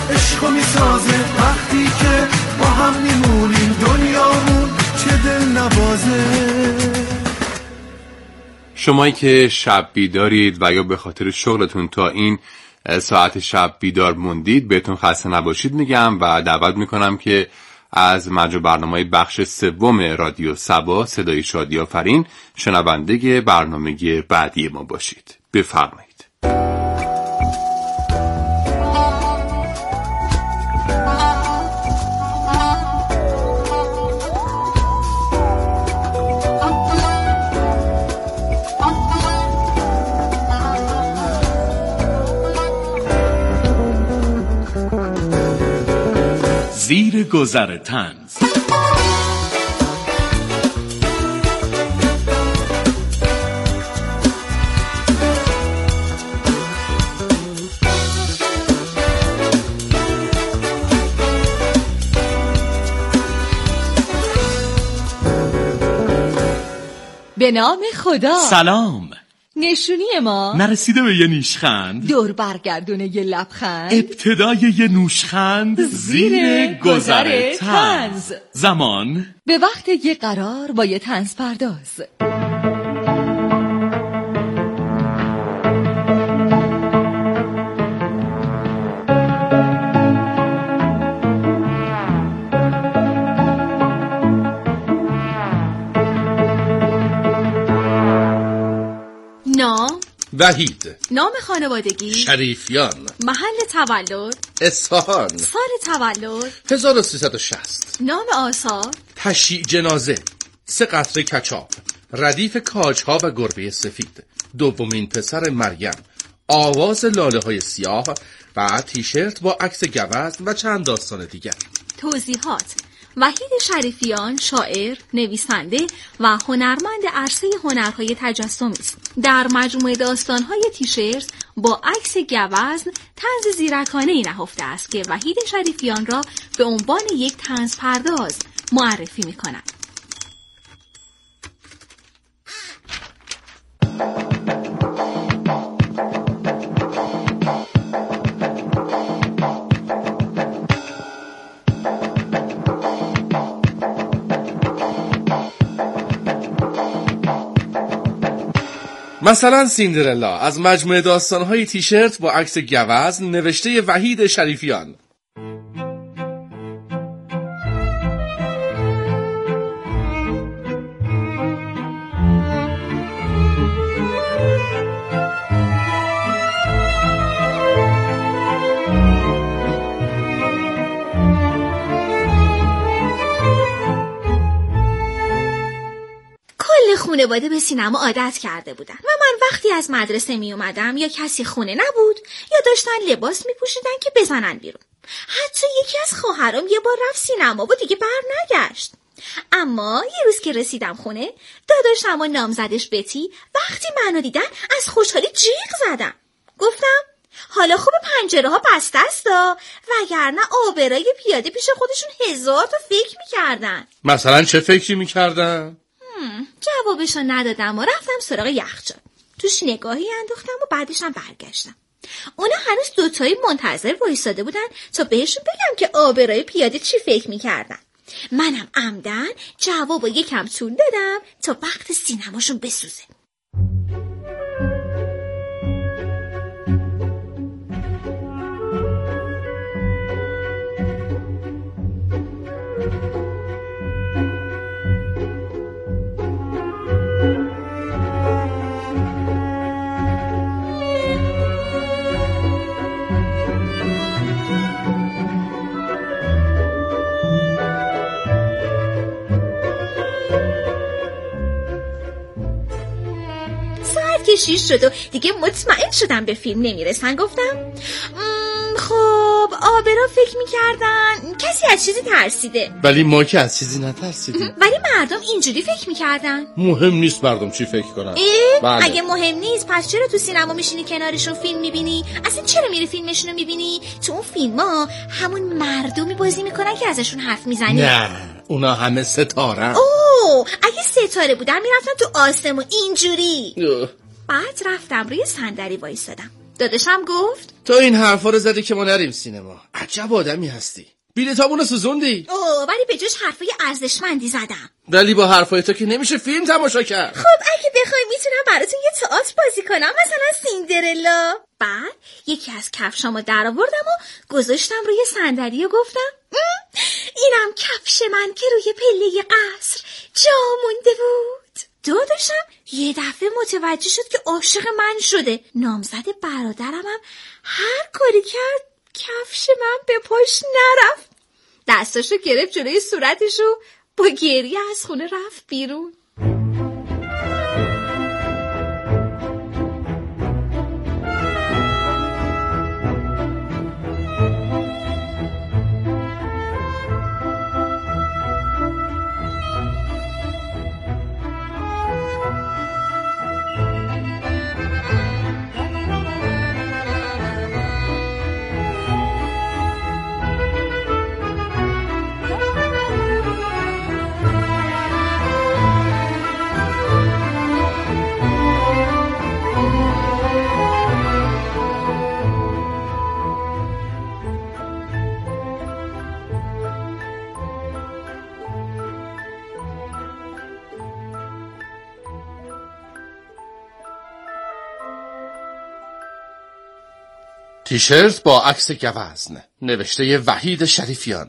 عشقو میسازه وقتی که با هم میمونیم دنیامون چه دل نوازه. شمایی که شب بیدارید و یا به خاطر شغلتون تا این ساعت شب بیدار موندید بهتون خسته نباشید میگم و دعوت میکنم که از مجموع برنامه‌های بخش سوم رادیو صبا صدای شادی آفرین شنونده برنامه بعدی ما باشید. بفرمایید. زیر گذر طنز. به نام خدا. سلام. نشونی ما نرسیده به یه نیشخند، دور برگردونه یه لبخند، ابتدای یه نوشخند زیر گذر طنز. زمان به وقت یه قرار با یه طنز پرداز. نام وحید. نام خانوادگی شریفیان. محل تولد اصفهان. سال تولد 1360. نام آثار تشییع جنازه 3 قطره کچاپ، ردیف کاجها و گربه سفید، دومین پسر مریم، آواز لاله های سیاه و تیشرت با عکس گوزن و چند داستان دیگر. توضیحات: وحید شریفیان شاعر، نویسنده و هنرمند عرصه هنرهای تجسمی است. در مجموعه داستان‌های تیشرت با عکس گوزن طنز زیرکانه‌ای نهفته است که وحید شریفیان را به عنوان یک طنز پرداز معرفی می‌کند. مثلا سیندرلا از مجموعه داستان‌های تیشرت با عکس گوزن نوشته وحید شریفیان. خانواده به سینما عادت کرده بودن و من وقتی از مدرسه می اومدم یا کسی خونه نبود یا داشتن لباس می پوشیدن که بزنن بیرون. حتی یکی از خواهرام یه بار رفت سینما و دیگه بر نگشت. اما یه روز که رسیدم خونه داداشم و نامزدش بتی وقتی منو دیدن از خوشحالی جیغ زدن. گفتم حالا خوب پنجره ها بسته است وگرنه آبرای پیاده پیش خودشون 1000 تا فکر میکردن. مثلا چه فکری میکردن؟ جوابشو ندادم و رفتم سراغ یخچال. توش نگاهی انداختم و بعدشم برگشتم. اونا هنوز دوتایی منتظر وایساده بودن تا بهشون بگم که آبرای پیاده چی فکر میکردن. منم عمدن جوابو یکم طول دادم تا وقت سینماشون بسوزه. که 6 شد و دیگه مطمئن شدم به فیلم نمیرسن. گفتم خب آبرا فکر میکردن کسی از چیزی ترسیده، ولی ما که از چیزی نترسیدیم. ولی مردم اینجوری فکر میکردن. مهم نیست مردم چی فکر کنن. بله. اگه مهم نیست پس چرا تو سینما میشینی کنارشون فیلم میبینی؟ اصلا چرا میری فیلمشون رو میبینی؟ تو اون فیلم ها همون مردمی بازی میکنن که ازشون حرف میزنی. نه اونا همه ستاره. اگه ستاره بودن میرفتن تو آسمون اینجوری. بعد رفتم روی صندلی وایسادم. داداشم گفت تو این حرفا رو زدی که ما نریم سینما. عجب آدمی هستی. بلیطامونو سوزوندی. ولی به جاش حرفای ارزشمندی زدم. ولی با حرفای تو که نمیشه فیلم تماشا کرد. خب اگه بخوای میتونم براتون یه تئاتر بازی کنم، مثلا سیندرلا. بعد یکی از کفشامو در آوردم و گذاشتم روی صندلی و گفتم اینم کفش من که روی پله قصر جا مونده بود. داداشم یه دفعه متوجه شد که عاشق من شده. نامزد برادرم هم هر کاری کرد کفش من به پاش نرفت. دستاشو گرفت جلوی صورتشو، با گریه از خونه رفت بیرون. تیشرت با عکس گوزن، نوشته وحید شریفیان.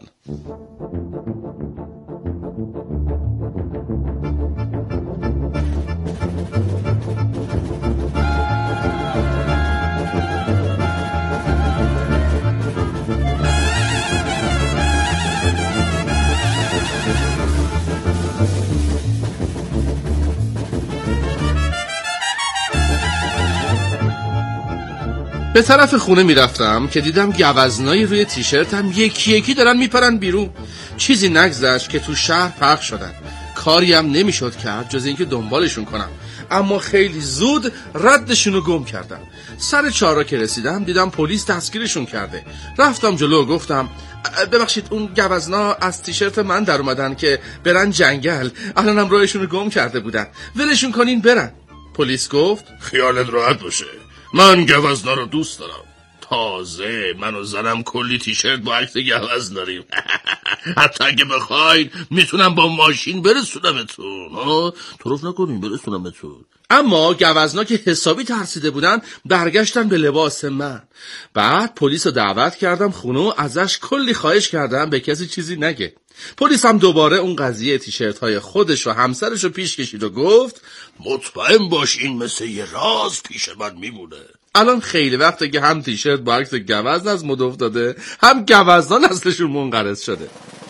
به طرف خونه میرفتم که دیدم گوزنایی روی تیشرتم یکی یکی دارن میپرن بیرون. چیزی نگذشت که تو شهر پخش شدن. کاری هم نمیشد کرد جز اینکه دنبالشون کنم، اما خیلی زود ردشونو گم کردم. سر چهارراه که رسیدم دیدم پلیس دستگیرشون کرده. رفتم جلو و گفتم ببخشید اون گوزنا از تیشرت من در اومدن که برن جنگل، الانم راهشونو گم کرده بودن، ولشون کنین برن. پلیس گفت خیالت راحت باشه، من گوزنا رو دوست دارم. تازه من و زنم کلی تیشرت با عکس گوزن داریم. حتی اگه بخواین میتونم با ماشین برسونمتون. طرف نکنین، برسونمتون. اما گوزنا که حسابی ترسیده بودن برگشتن به لباس من. بعد پلیس رو دعوت کردم خونه و ازش کلی خواهش کردم به کسی چیزی نگه. پلیس هم دوباره اون قضیه تیشرت های خودش و همسرش رو پیش کشید و گفت مطمئن باش این مثل یه راز پیش من میمونه. الان خیلی وقته که هم تیشرت با عکس گوزن از مد افتاده، هم گوزنا نسلشون منقرض شده.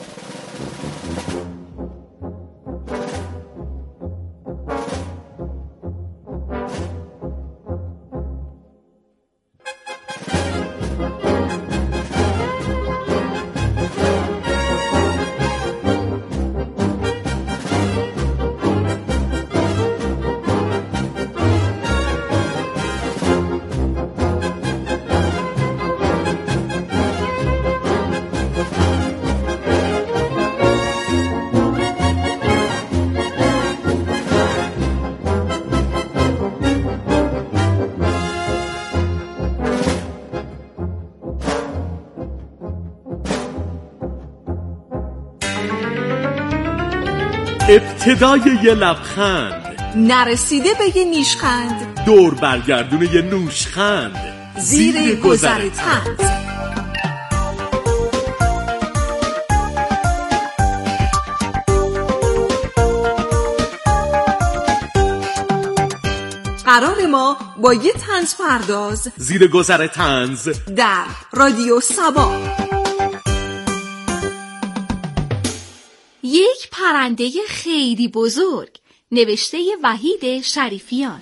ابتدای یه لبخند، نرسیده به یه نیشخند، دور برگردون یه نوشخند، زیر گذر طنز. قرار ما با یه طنز پرداز زیر گذر طنز در رادیو سبا. یک پرنده خیلی بزرگ، نوشته وحید شریفیان.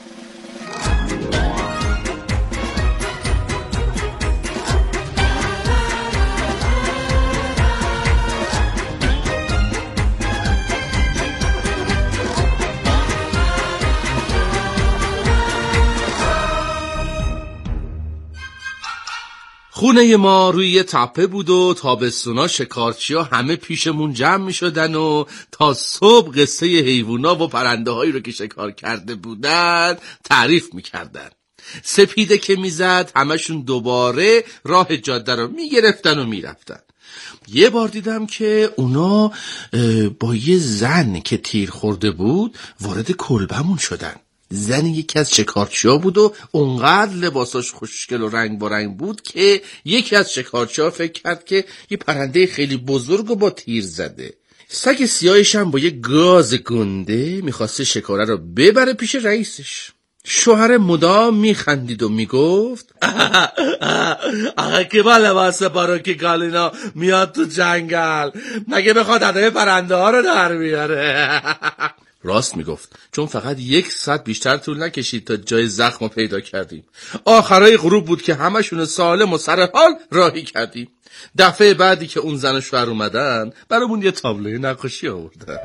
خونه ما روی یه تپه بود و تابستونا شکارچی‌ها همه پیشمون جمع می شدن و تا صبح قصه حیوونا و پرنده هایی رو که شکار کرده بودن تعریف می کردن. سپیده که میزد همشون دوباره راه جاده رو میگرفتن و میرفتن. یه بار دیدم که اونا با یه زن که تیر خورده بود وارد کلبمون شدن. زن یکی از شکارچی‌ها بود و اونقدر لباساش خوشگل و رنگ بارنگ بود که یکی از شکارچی‌ها فکر کرد که یه پرنده خیلی بزرگ و با تیر زده. سگ سیاهش هم با یه گاز گنده میخواسته شکاره رو ببره پیش رئیسش. شوهر مدام میخندید و میگفت آقا که با لباس باروکی گالینا میاد تو جنگل، مگه بخواد ادای پرنده ها رو در بیاره؟ راست میگفت، چون فقط 1 ساعت بیشتر طول نکشید تا جای زخم پیدا کردیم. آخرای غروب بود که همشون سالم و سر حال راهی کردیم. دفعه بعدی که اون زن و شوهر اومدن برامون یه تابلوی نقاشی آوردن.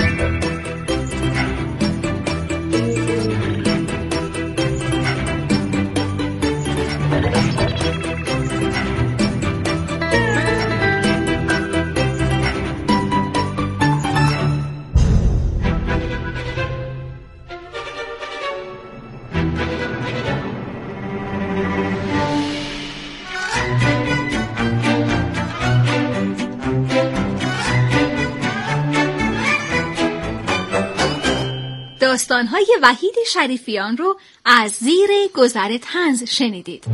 داستان‌های وحید شریفیان رو از زیر گذر طنز شنیدید.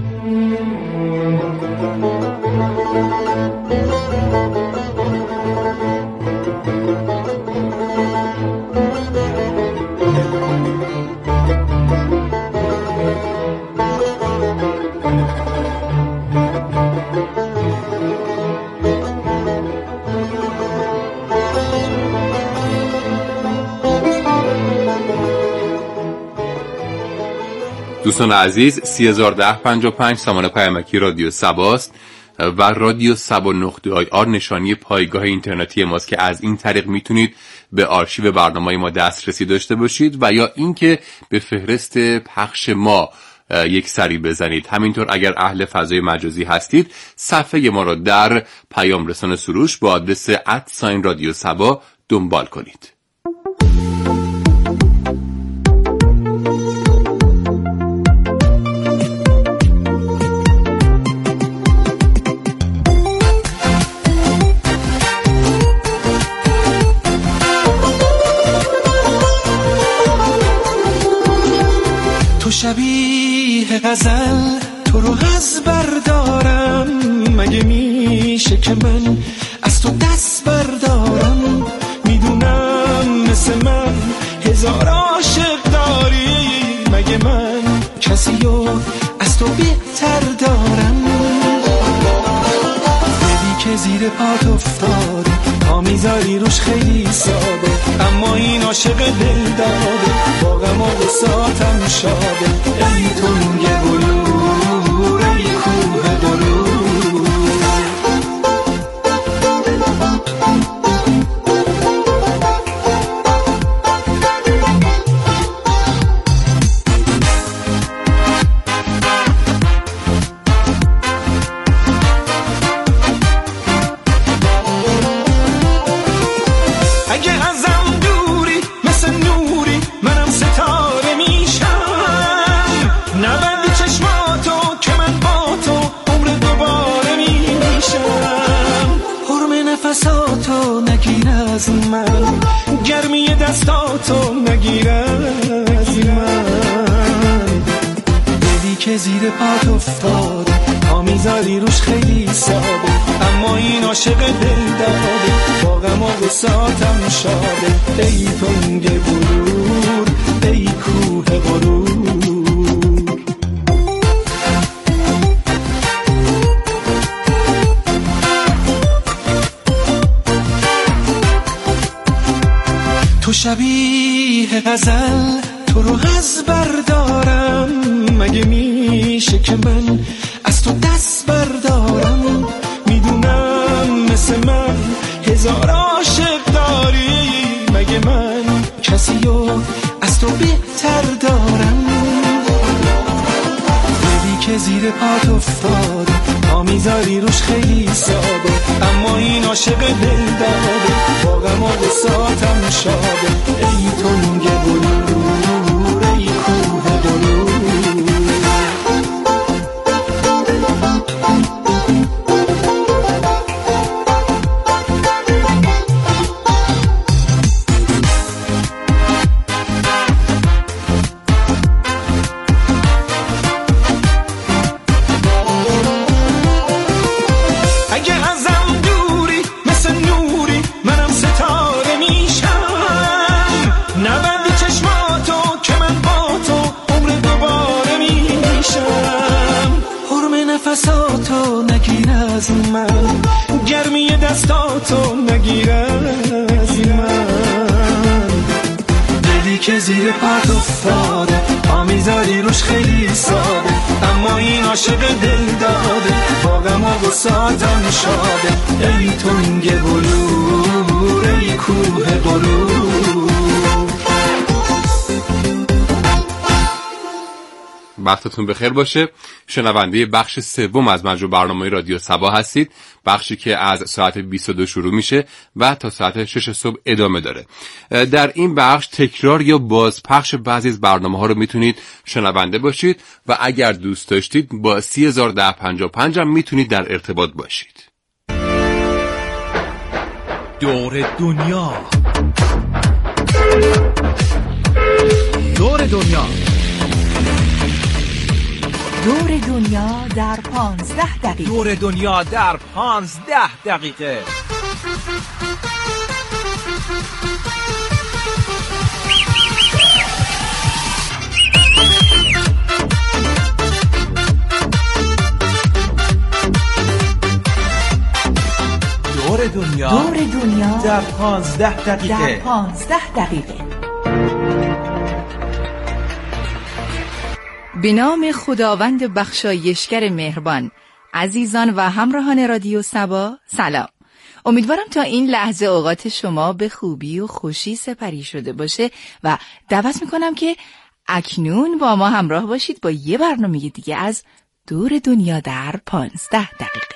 دوستان عزیز، 301055 سامان پیامکی رادیو سباست و رادیو سبا.ir نشانی پایگاه اینترنتی ماست که از این طریق میتونید به آرشیو برنامه‌های ما دسترسی داشته باشید و یا اینکه به فهرست پخش ما یک سری بزنید. همینطور اگر اهل فضای مجازی هستید صفحه ما را در پیام رسان سروش با آدرس @رادیو سبا دنبال کنید. شبیه غزل تو رو از بردارم، مگه میشه که من از تو دست بردارم؟ میدونم مثل من 1000 عاشق داری، مگه من کسیو از تو بهتر دارم؟ دلی که زیر پات افتاده پا میذاری روش خیلی ساده، اما این عاشق دل داده با غم و غصاتم شاده. ای تنگ بلور ای کوه بلور، گرمی دستاتو نگیر از من. دلی که زیر پات افتاده پا میذاری روش خیلی ساده، اما این عاشق دل داده با غم و غصاتم شاده. ای تنگ بلور ای کوه غرور، تو شبیه غزل تو رو از بردارم، مگه میشه که من از تو دست بردارم؟ میدونم مثل من 1000 عاشق داری، مگه من کسیو از تو بهتر دارم؟ دلی که زیر پات افتاده پا میذاری روش خیلی ساده، اما این عاشق دل داده با غم و غصاتم شاده. ای تنگ بلور ای کوه بلور، اگه ازم دوری مثل نوری منم ستاره میشم، نبندی چشماتو که من با تو عمر دوباره میشم. حرم نفساتو نگیر از من، گرمی دستاتو نگیر از من، دلی که زیر پرت افتاده پا میذاری روش خیلی ساده، اما این عاشق دل داده با غم و غصاتم شاده. ای تنگ بلور ای کوه غرور. وقتتون بخیر باشه. شنونده بخش سوم از مجموع برنامه رادیو صبا هستید، بخشی که از ساعت 22 شروع میشه و تا ساعت 6 صبح ادامه داره. در این بخش تکرار یا بازپخش بعضی از برنامه‌ها رو میتونید شنونده باشید و اگر دوست داشتید با 301055 هم میتونید در ارتباط باشید. دور دنیا، دور دنیا، دور دنیا در 15 دقیقه. دور دنیا در 15 دقیقه. دور دنیا، دور دنیا در 15 دقیقه. در 15 دقیقه. به نام خداوند بخشایشگر مهربان، عزیزان و همراهان رادیو صبا، سلام. امیدوارم تا این لحظه اوقات شما به خوبی و خوشی سپری شده باشه و دعوت میکنم که اکنون با ما همراه باشید با یه برنامه دیگه از دور دنیا در 15 دقیقه.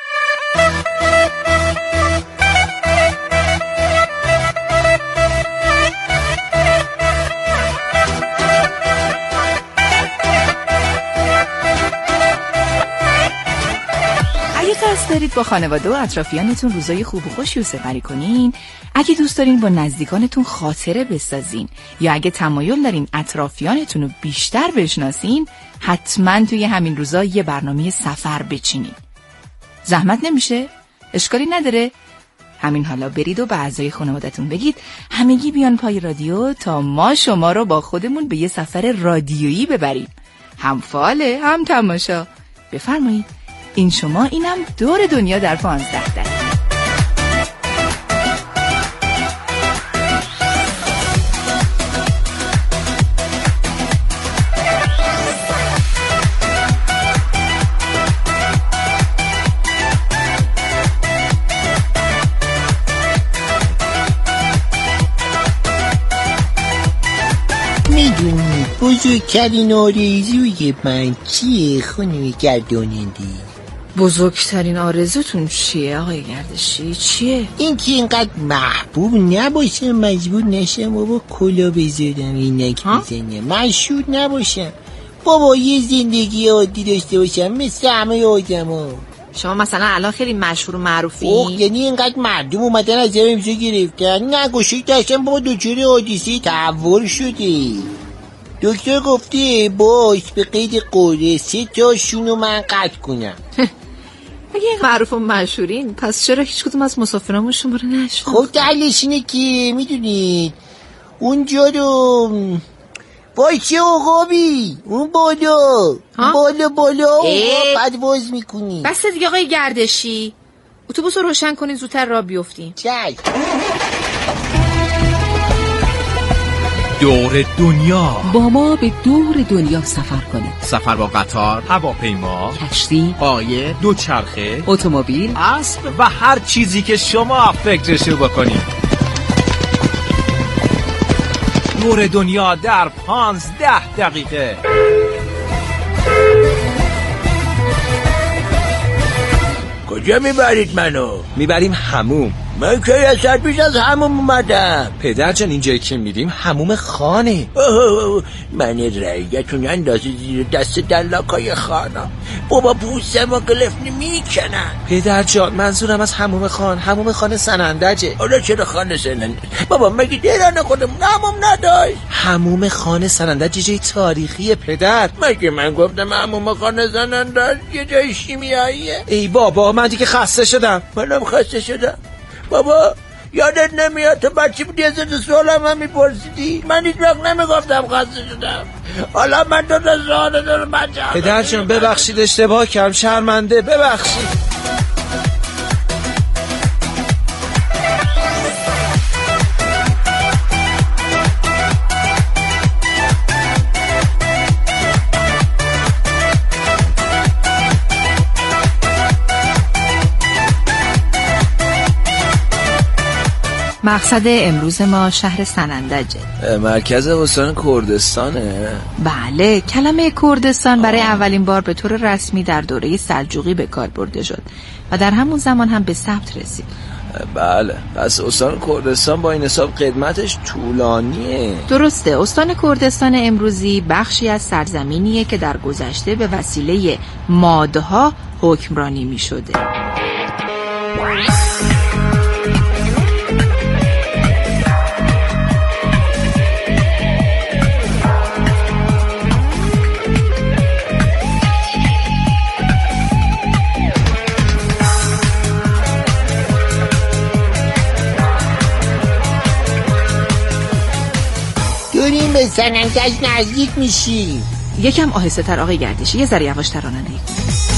قصد دارید با خانواده و اطرافیانتون روزای خوب و خوشی رو سپری کنین، اگه دوست دارین با نزدیکانتون خاطره بسازین یا اگه تمایل دارین اطرافیانتون رو بیشتر بشناسین، حتما توی همین روزا یه برنامه سفر بچینین. زحمت نمیشه؟ اشکالی نداره؟ همین حالا برید و به اعضای خانواده‌تون بگید همگی بیان پای رادیو تا ما شما رو با خودمون به یه سفر رادیویی ببریم، هم فاله هم تماشا. بفرمایید، این شما، اینم دور دنیا در 15 دقیقه. میدونی بزرگترین آرزوی من چیه خانم گرداننده؟ بزرگترین آرزوتون چیه آقای گردشی؟ چیه؟ این که اینقدر محبوب نباشم، مجبور نشم بابا کلا بذارم، اینک بزنم، مشهور نباشم بابا، یه زندگی عادی داشته باشم مثل همه آدم ها. شما مثلا الان خیلی مشهور و معروفی؟ یعنی اینقدر مردم اومدن از امضا گرفتن، نگوشید داشتم بابا دچار حادثه تحول شده. دکتر گفته باش به قید قوله 3 تاشونو من قطع کنم. اگه معروف و مشهورین پس چرا هیچ کدوم از مسافرامون شما رو نشناختن؟ خب دلیلش اینه که میدونید اونجا رو باشه آقابی، اون بالا پرواز میکنی. بس دیگه آقای گردشی، اتوبوس رو روشن کنین زودتر راه بیفتیم. چشم. دور دنیا، با ما به دور دنیا سفر کنید. سفر با قطار، هواپیما، کشتی، قایق، دوچرخه، اتومبیل، اسب و هر چیزی که شما فکرشو بکنید. دور دنیا در 15 دقیقه. کجا میبرید منو؟ میبریم حموم. من که یه ساعت پیش از هموم اومدم. پدر جان اینجایی که میریم هموم خانه. من رعیتون اندازه زیر دست دلاکای خانه. بابا پوسته ما گلفنی میکنن. پدر جان منظورم از هموم خانه سنندجه. آره چرا خانه سنندج؟ بابا مگه دیرانه خودمون هموم نداشت؟ هموم خانه سنندج یه جای تاریخیه پدر. مگه من گفتم هموم خانه سنندج یه جای شیمیاییه؟ ای بابا من دیگه خسته شدم. منم خسته شدم. بابا یادت نمیاد تو بچه بودی از سوالم هم میپرسیدی؟ من هیچ وقت نمیگفتم خسته شدم. حالا من تو سوال دارم بچه. پدر جان ببخشید اشتباه کردم، شرمنده، ببخشید. مقصد امروز ما شهر سنندجه. مرکز استان کردستانه؟ بله، کلمه کردستان برای اولین بار به طور رسمی در دوره سلجوقی به کار برده شد و در همون زمان هم به ثبت رسید. بله، پس استان کردستان با این حساب قدمتش طولانیه. درسته، استان کردستان امروزی بخشی از سرزمینیه که در گذشته به وسیله مادها حکمرانی می شده. داریم به سنندج نزدیک میشیم. یکم آهسته تر آقای گردشی، یه ذره یواش تر رانندگی کن.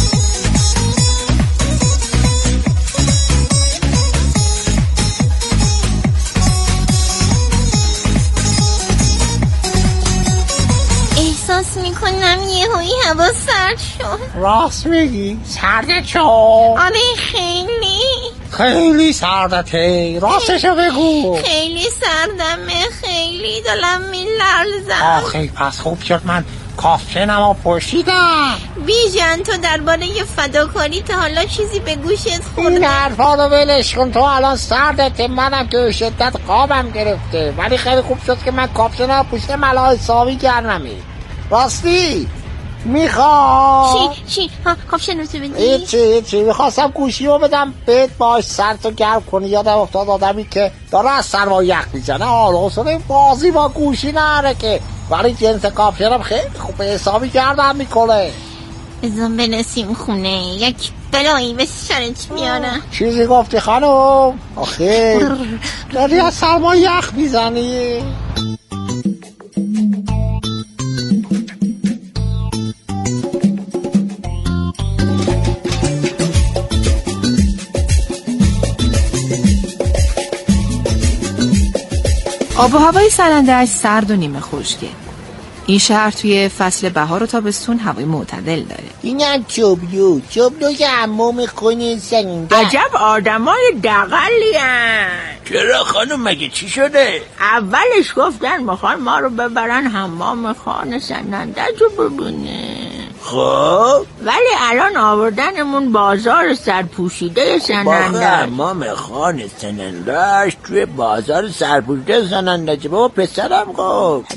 احساس میکنم یهویی هوا سرد شد. راست میگی؟ سرده چون؟ آره خیلی سردته. راستشو بگو. خیلی سردمه، خیلی دلم میلرزم. آخی پس خوب شد من کافتنمو پوشیدم. بیژن تو درباره فداکاری تا حالا چیزی به گوشت خورده؟ این حرفا رو ولش کن، تو الان سردته، منم که شدت خوابم گرفته، ولی خیلی خوب شد که من کافتنمو پوشیدم ملا حسابی گرممی. راستی میخوام چی؟ کاپشن رو تو بدی؟ چی میخواستم گوشی رو بدم بهت باش سرتو گرم کنی. یادم افتاد آدمی که داره از سرما یخ میزنه حالا بازی با گوشی نره که، ولی جنس کاپشنم خیلی خوب حسابی گردم میکنه. بزن برسیم خونه یک بلایی به سرت میارم. چیزی گفتی خانم؟ آخه داری از سرما یخ میزنی؟ آب و هوای سنندج سرد و نیمه خشکه. این شهر توی فصل بهار و تابستون هوای معتدل داره. اینم چوبلو که حمام خونه سنندج. عجب آدمای دقلی هن. چرا خانم مگه چی شده؟ اولش گفتن میخوان ما رو ببرن حمام خانه سنندج رو ببینه، خب ولی الان آوردنمون بازار سرپوشیده سنندج. حمام خانه سنندج توی بازار سرپوشیده سنندج. بابا پسرم گفت.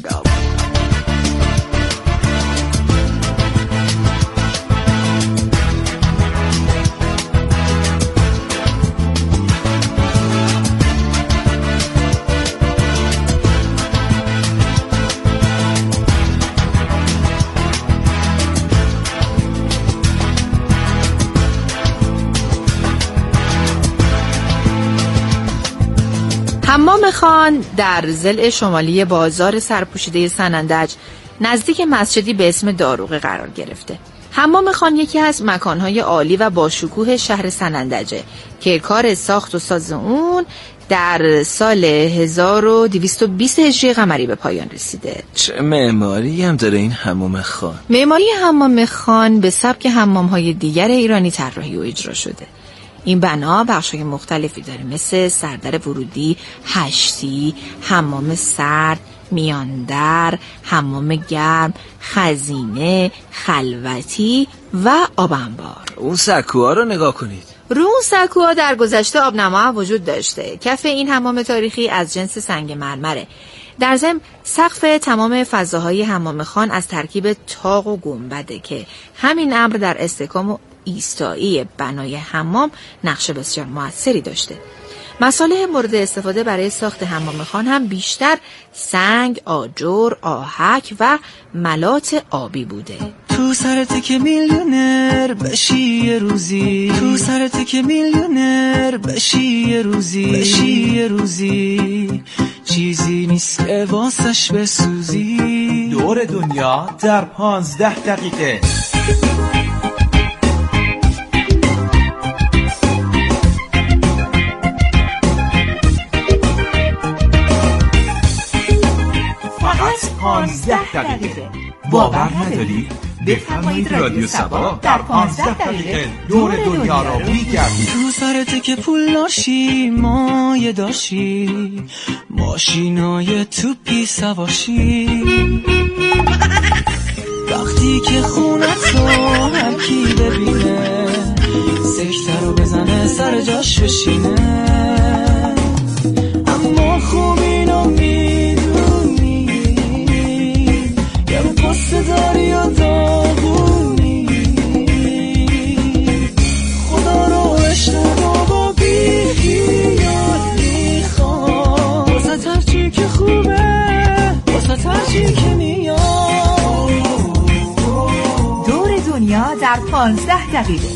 حمام خان در ضلع شمالی بازار سرپوشیده سنندج نزدیک مسجدی به اسم داروغه قرار گرفته. حمام خان یکی از مکانهای عالی و باشکوه شهر سنندجه که کار ساخت و ساز اون در سال 1220 هجری قمری به پایان رسیده. چه معماری هم داره این حمام خان؟ معماری حمام خان به سبک حمام‌های دیگر ایرانی طراحی و اجرا شده. این بنا بخش‌های مختلفی داره مثل سردر ورودی، هشتی، حمام سرد، میاندر، حمام گرم، خزینه، خلوتی و آب انبار. اون سکوها رو نگاه کنید. رو اون سکوها در گذشته آبنما وجود داشته. کف این حمام تاریخی از جنس سنگ مرمره. در ضمن سقف تمام فضاهای حمام خان از ترکیب طاق و گنبده که همین امر در استحکام و ایستایی بنای حمام نقش بسیار موثری داشته. مصالح مورد استفاده برای ساخت حمام خان هم بیشتر سنگ، آجر، آهک و ملات آبی بوده. تو سرت که میلیونر بشی یه روزی، تو سرت که میلیونر بشی یه روزی، بشی یه روزی، چیزی نیست که واسش بسوزی. دور دنیا در 15 دقیقه. فقط 15 دقیقه. باور نداری؟ بفرمایید رادیو سبا در 15 دقیقه دور دنیا را میگردید. تو سرت که پول داشتی، مایه داشتی، ماشینای توپی سواشی، وقتی که خونت رو هر کی ببینه سکته رو بزنه سر جاش بشینه. اما خوب اینو میدونی یه قصه داری و داغونی، خدا رو اشتباه با بیخیال میخوام، واسه هرچی که خوبه، واسه هرچی که میاد. دور دنیا در 15 دقیقه.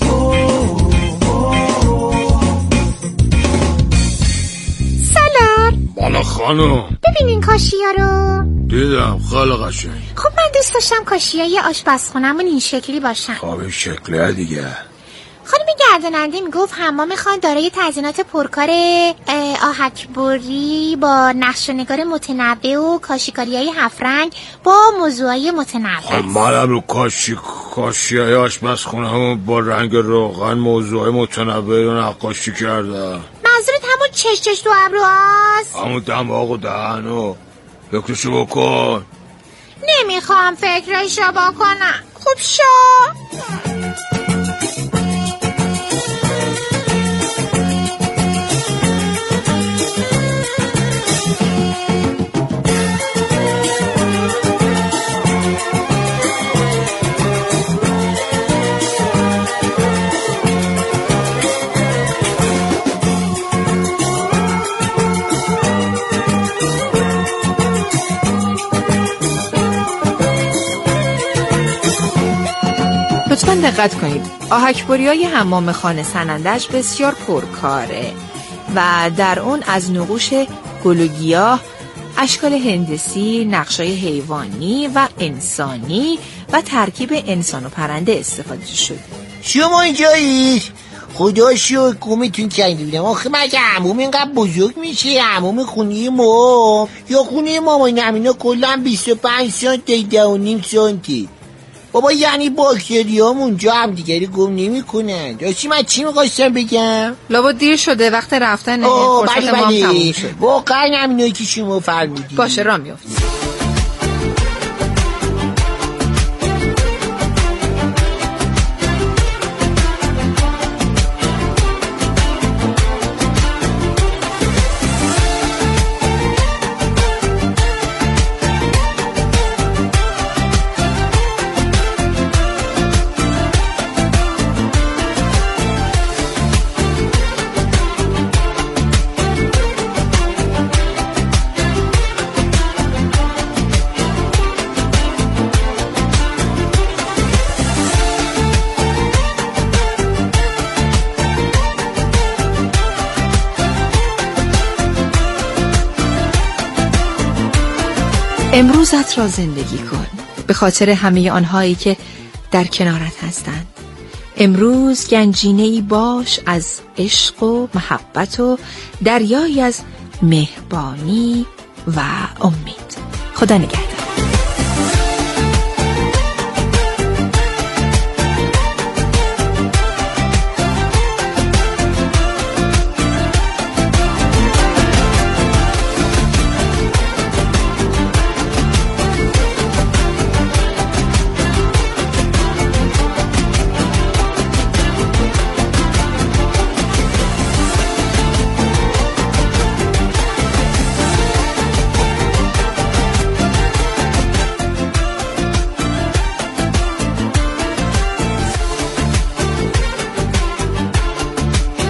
بالا خانم، ببینین کاشیا رو دیدم، خیلی قشنگ. خب من دوست داشتم کاشیای آشپزخونمون این شکلی باشن. خب این شکلیه دیگه. خانم گرداننده میگفت حمام خان دارای تزیینات پرکار آهکبری با نقش و نگار متنوع و کاشیکاری‌های 7 رنگ با موضوعای متنوع. خب منم رو کاشیای آشپزخونمون با رنگ روغن موضوعای متنوع رو نقاشی کردم. منظورت همون چش تو ابروهاست؟ همون دماغ و دهنو. فکرشو بکن. نمیخوام فکرشو بکنم. خوب شو. لطفاً دقت کنید. آهکبری‌های حمام خانه سنندج بسیار پرکاره و در اون از نقوش گل و گیاه، اشکال هندسی، نقشای حیوانی و انسانی و ترکیب انسان و پرنده استفاده شده. شما اینجایید؟ خدا شکر گومتون کنده بودم. آخه مگه عموم اینقدر بزرگ میشه؟ عموم خونه ما یا خونه مامان امینا کلا 25 سانتی 10.5 سانتی. بابا یعنی باکتریام اونجا هم دیگری گم نمی کنن. داشتی من چی میخواستم بگم؟ لابد دیر شده، وقت رفتن فرصت ما هم تموم شد. واقعا همینایی که شما فرمودید. باشه راه میافتی. امروزت را زندگی کن به خاطر همه آنهایی که در کنارت هستند. امروز گنجینه‌ای باش از عشق و محبت و دریایی از مهربانی و امید. خدا نگهدار.